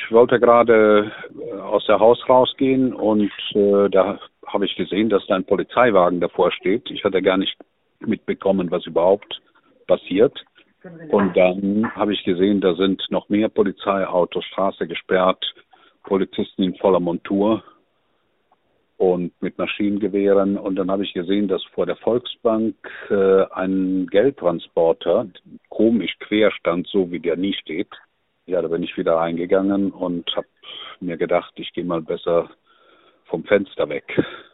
wollte gerade aus der Haus rausgehen und da habe ich gesehen, dass da ein Polizeiwagen davor steht. Ich hatte gar nicht mitbekommen, was überhaupt passiert. Und dann habe ich gesehen, da sind noch mehr Polizeiautos, Straße gesperrt, Polizisten in voller Montur und mit Maschinengewehren. Und dann habe ich gesehen, dass vor der Volksbank ein Geldtransporter komisch quer stand, so wie der nie steht. Ja, da bin ich wieder reingegangen und habe mir gedacht, ich gehe mal besser vom Fenster weg.